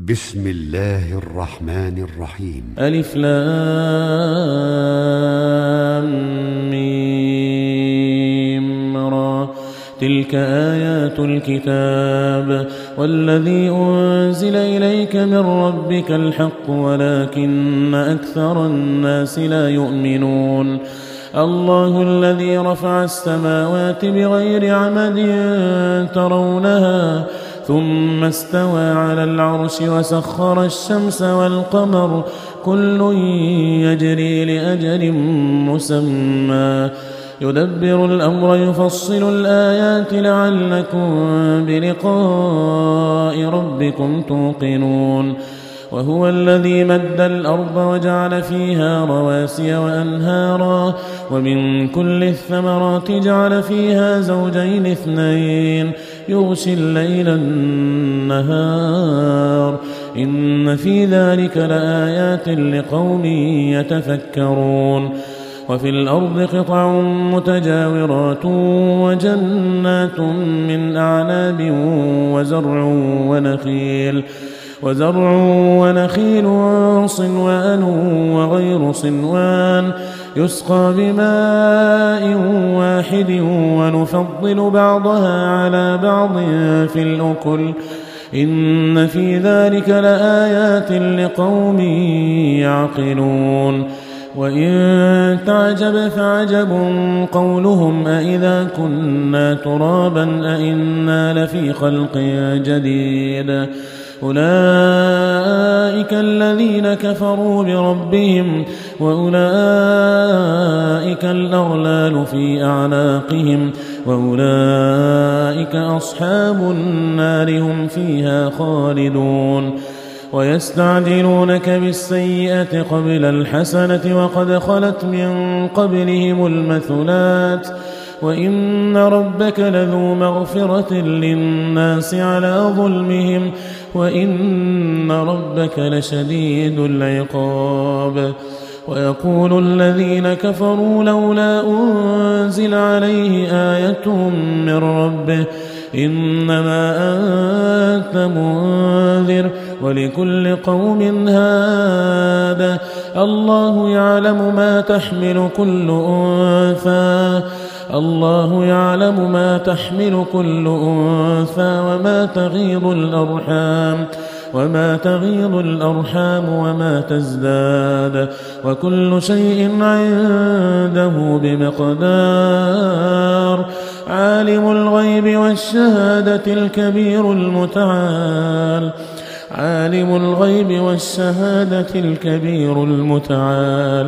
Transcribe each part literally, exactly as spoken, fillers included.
بسم الله الرحمن الرحيم. ألف لام ميم را. تلك آيات الكتاب والذي أنزل إليك من ربك الحق ولكن أكثر الناس لا يؤمنون. الله الذي رفع السماوات بغير عمد ترونها ثم استوى على العرش وسخر الشمس والقمر كل يجري لأجل مسمى يدبر الأمر يفصل الآيات لعلكم بلقاء ربكم توقنون. وهو الذي مد الأرض وجعل فيها رواسي وأنهارا ومن كل الثمرات جعل فيها زوجين اثنين يغشي الليل النهار إن في ذلك لآيات لقوم يتفكرون. وفي الأرض قطع متجاورات وجنات من أعناب وزرع ونخيل وزرع ونخيل صنوان وغير صنوان يسقى بماء واحد ونفضل بعضها على بعض في الأكل إن في ذلك لآيات لقوم يعقلون. وإن تعجب فعجب قولهم أإذا كنا ترابا أإنا لفي خلق جديد أولئك الذين كفروا بربهم وأولئك الأغلال في أعناقهم وأولئك أصحاب النار هم فيها خالدون. ويستعجلونك بالسيئة قبل الحسنة وقد خلت من قبلهم المثلات وإن ربك لذو مغفرة للناس على ظلمهم وإن ربك لشديد العقاب. ويقول الذين كفروا لولا أنزل عليه آية من ربه إنما أنت منذر ولكل قوم هاد الله يعلم ما تحمل كل أنثى الله يعلم ما تحمل كل أنثى وما تغيض الأرحام وما تغيض الأرحام وما تزداد وكل شيء عنده بمقدار. عالم الغيب والشهادة الكبير المتعال عالم الغيب والشهادة الكبير المتعال.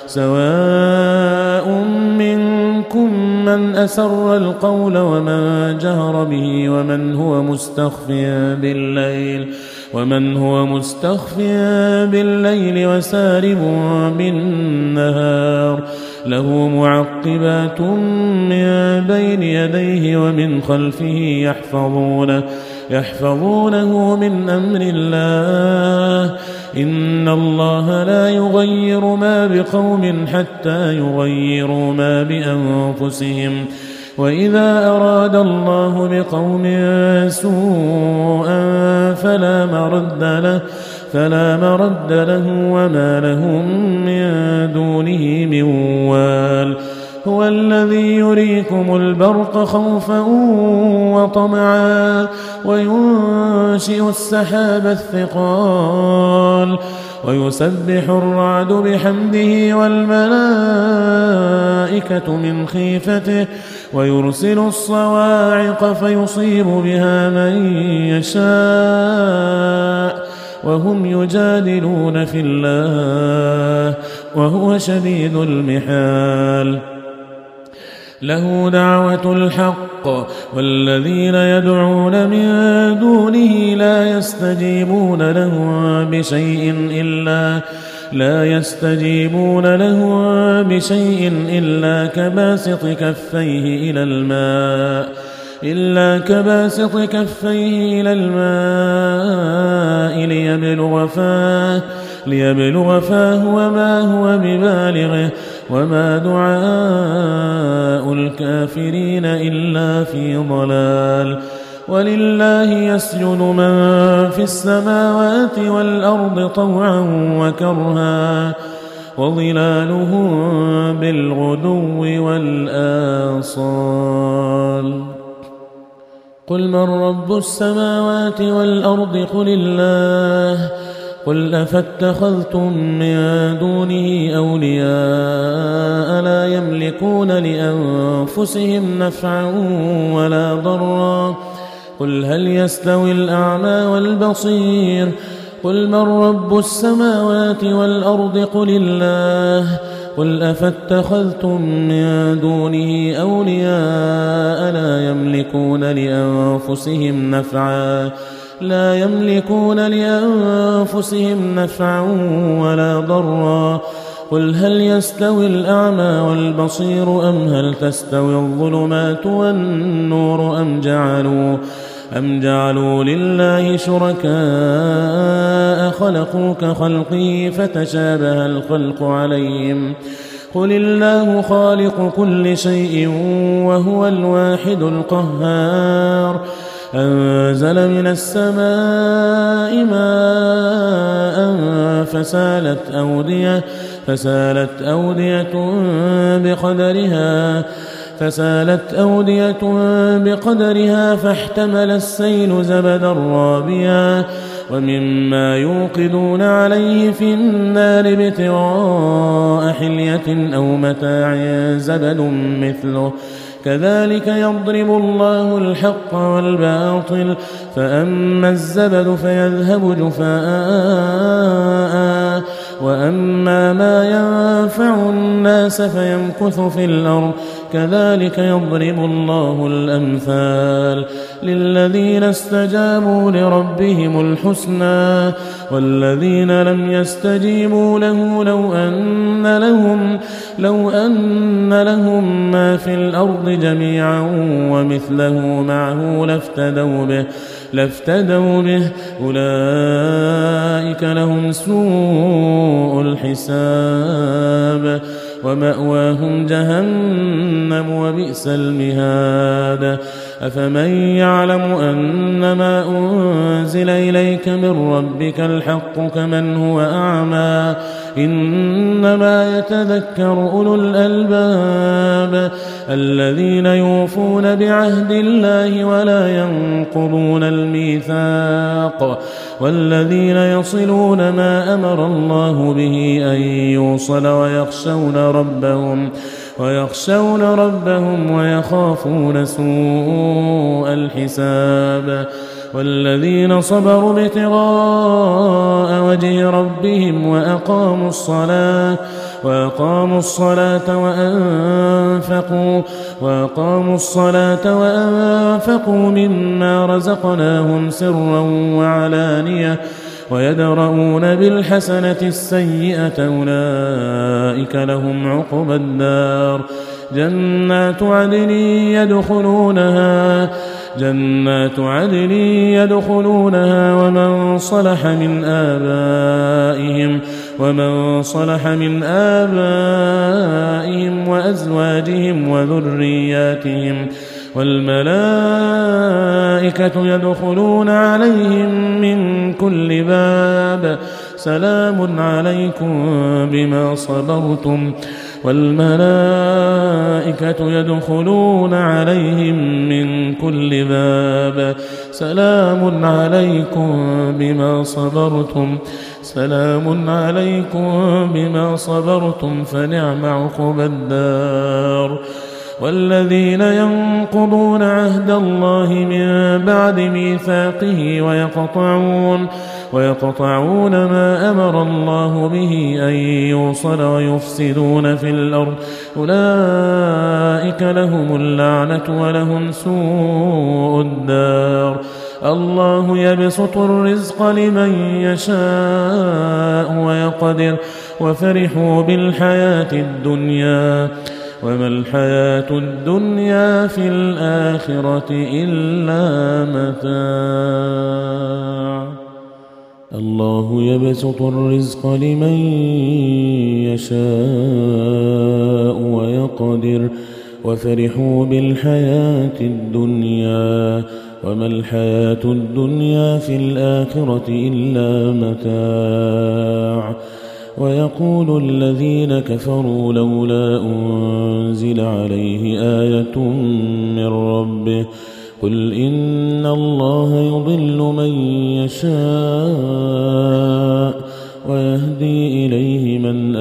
سواء منكم من أسر القول ومن جهر به ومن هو مستخف بالليل ومن هو مستخف بالليل وسارب بالنهار له معقبات من بين يديه ومن خلفه يحفظونه يحفظونه من أمر الله إن الله لا يغير ما بقوم حتى يغيروا ما بأنفسهم وإذا أراد الله بقوم سوءا فلا مرد له فلا مرد له وما لهم من دونه من وال. هو الذي يريكم البرق خوفا وطمعا وينشئ السحاب الثقال ويسبح الرعد بحمده والملائكة من خيفته ويرسل الصواعق فيصيب بها من يشاء وهم يجادلون في الله وهو شديد المحال. له دعوة الحق والذين يدعون من دونه لا يستجيبون له بشيء إلا لا يستجيبون له بشيء إلا كباسط كفيه إلى الماء إلا كباسط كفيه إلى الماء ليبلغ فاه ليبلغ فاه وما هو ببالغه وما دعاء الكافرين إلا في ضلال. ولله يسجد من في السماوات والأرض طوعا وكرها وظلالهم بالغدو والآصال قل من رب السماوات والأرض قل الله قل أفاتخذتم من دونه أولياء لا يملكون لأنفسهم نفعا ولا ضرا قل هل يستوي الأعمى والبصير قل من رب السماوات والأرض قل الله قل أفاتخذتم من دونه أولياء لا يملكون لأنفسهم نفعا لا يملكون لأنفسهم نفعا ولا ضرا قل هل يستوي الأعمى والبصير أم هل تستوي الظلمات والنور أم جعلوا أم جعلوا لله شركاء خلقوا كخلقه فتشابه الخلق عليهم قل الله خالق كل شيء وهو الواحد القهار أنزل من السماء ماء فسالت أودية فسالت أودية بقدرها فسالت أودية بقدرها فاحتمل السيل زبدا رابيا ومما يوقدون عليه في النار ابتغاء حلية أو متاع زبد مثله كذلك يضرب الله الحق والباطل فأما الزبد فيذهب جفاء وأما ما ينفع الناس فيمكث في الأرض كذلك يضرب الله الأمثال للذين استجابوا لربهم الحسنى والذين لم يستجيبوا له لو أن لهم لو أن لهم ما في الأرض جميعا ومثله معه لافتدوا به لافتدوا به أولئك لهم سوء الحساب ومأواهم جهنم وبئس المهاد أفمن يعلم أنما أنزل إليك من ربك الحق كمن هو أعمى إنما يتذكر أولو الألباب الذين يوفون بعهد الله ولا ينقضون الميثاق والذين يصلون ما أمر الله به أن يوصل ويخشون ربهم ويخشون ربهم ويخافون سوء الحساب والذين صبروا ابتغاء وجه ربهم وأقاموا الصلاة وأقاموا الصلاة وأنفقوا وأقاموا الصلاة وأنفقوا مما رزقناهم سرا وعلانية ويدرؤون بالحسنة السيئة أولئك لهم عقبى الدار جنات عدن يدخلونها جنات عدن يدخلونها ومن صلح من آبائهم ومن صلح من آبائهم وأزواجهم وذرياتهم والملائكة يدخلون عليهم من كل باب سلام عليكم بما صبرتم والملائكة يدخلون عليهم من كل باب سلام عليكم بما صبرتم سلام عليكم بما صبرتم فنعم عقبى الدار والذين ينقضون عهد الله من بعد ميثاقه ويقطعون ويقطعون ما أمر الله به أن يوصل ويفسدون في الأرض أولئك لهم اللعنة ولهم سوء الدار الله يبسط الرزق لمن يشاء ويقدر وفرحوا بالحياة الدنيا وما الحياة الدنيا في الآخرة إلا متاع الله يبسط الرزق لمن يشاء ويقدر وفرحوا بالحياة الدنيا وما الحياة الدنيا في الآخرة إلا متاع. ويقول الذين كفروا لولا أنزل عليه آية من ربه قل إن الله يضل من يشاء ويهدي إليه من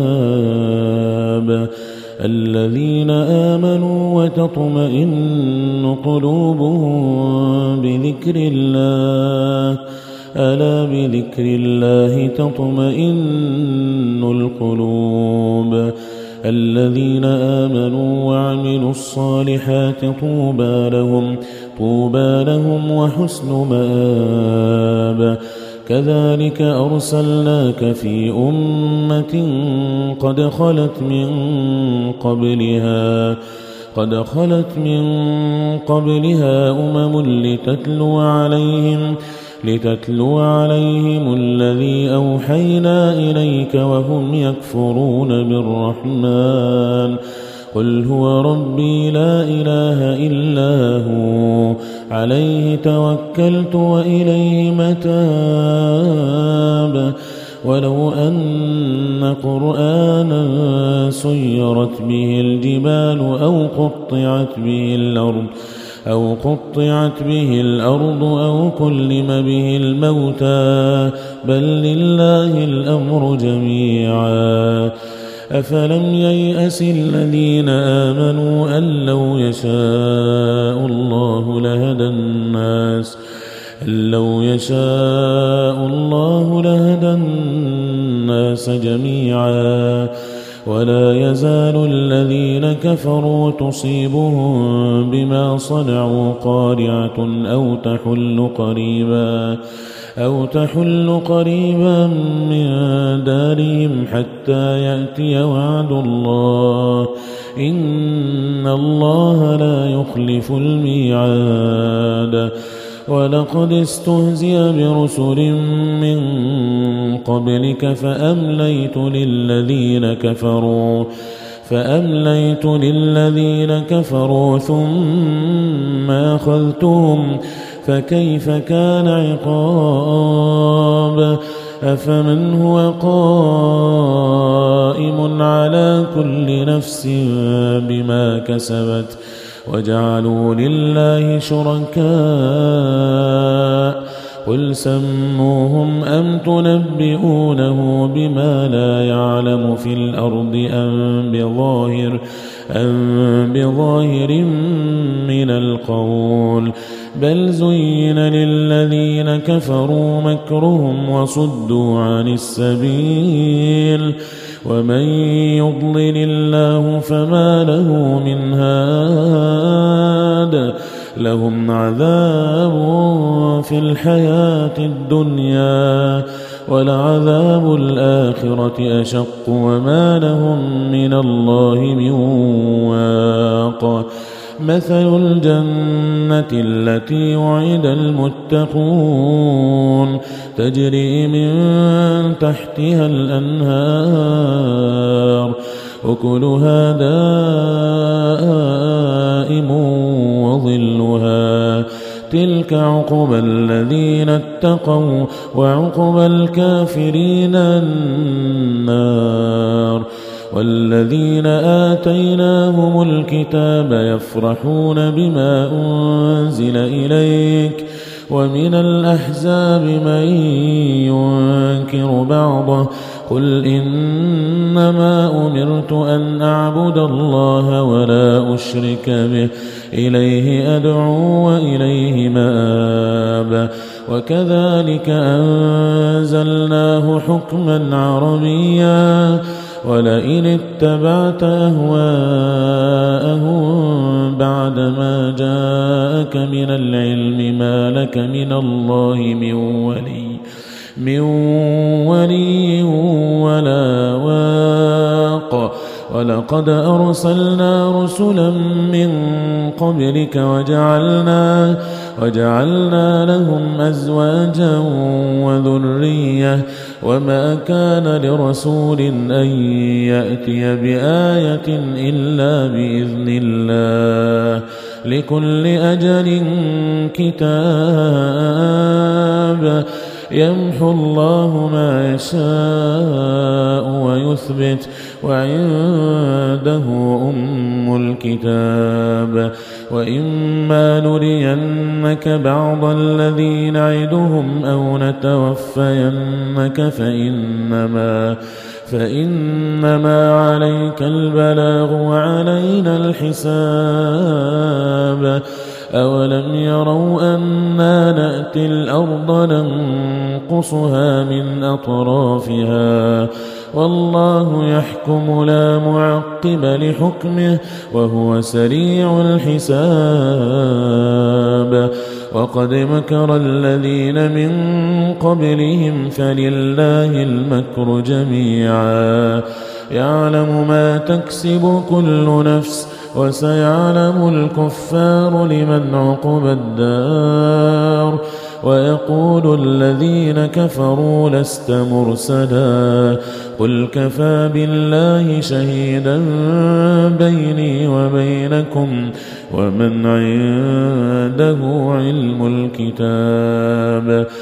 أناب الذين آمنوا وتطمئن قلوبهم بذكر الله ألا بذكر الله تطمئن القلوب الذين آمنوا وعملوا الصالحات طوبى لهم طوبى لهم وحسن مآب. كذلك أرسلناك في أمة قد خلت من قبلها قد خلت من قبلها أمم لتتلو عليهم لتتلو عليهم الذي أوحينا إليك وهم يكفرون بالرحمن قل هو ربي لا إله إلا هو عليه توكلت وإليه متاب. ولو أن قرآنا سيرت به الجبال أو قطعت به الأرض أو قطعت به الأرض أو كلم به الموتى بل لله الأمر جميعا. أفلم ييأس الذين آمنوا أن لو يشاء الله لهدى الناس أن لو يشاء الله لهدى الناس جميعا ولا يزال الذين كفروا تصيبهم بما صنعوا قارعة أو تحل قريبا أو تحل قريبا من دارهم حتى يأتي وعد الله إن الله لا يخلف الميعاد. ولقد استهزئ برسل من قبلك فأمليت للذين كفروا فأمليت للذين كفروا ثم أخذتهم فكيف كان عقاب. أفمن هو قائم على كل نفس بما كسبت وجعلوا لله شركاء قل سموهم أم تنبئونه بما لا يعلم في الأرض أم بظاهر أم بظاهر من القول بل زين للذين كفروا مكرهم وصدوا عن السبيل ومن يضلل الله فما له من هاد لهم عذاب في الحياة الدنيا ولعذاب الآخرة أشق وما لهم من الله من واق. مثل الجنة التي وعد المتقون تجري من تحتها الأنهار أكلها دائم وظلها تلك عقبى الذين اتقوا وعقبى الكافرين النار. والذين آتيناهم الكتاب يفرحون بما أنزل إليك ومن الأحزاب من ينكر بعضه قل إنما أمرت أن أعبد الله ولا أشرك به إليه أدعو وإليه مآب. وكذلك أنزلناه حكما عربيا ولئن اتبعت أهواءهم بعدما جاءك من العلم ما لك من الله من ولي من ولي ولا واق. ولقد أرسلنا رسلا من قبلك وجعلنا وجعلنا لهم أزواجا وذرية وما كان لرسول أن يأتي بآية إلا بإذن الله لكل أجل كتاب يمحو الله ما يشاء ويثبت وعنده أم الكتاب وإما نرينك بعض الذي نعدهم أو نتوفينك فإنما فإنما عليك البلاغ وعلينا الحساب أولم يروا أنا نأتي الأرض ننقصها من أطرافها والله يحكم لا معقب لحكمه وهو سريع الحساب وقد مكر الذين من قبلهم فلله المكر جميعا يعلم ما تكسب كل نفس وسيعلم الكفار لمن عقبى الدار ويقول الذين كفروا لست مرسلا قل كفى بالله شهيدا بيني وبينكم ومن عنده علم الكتاب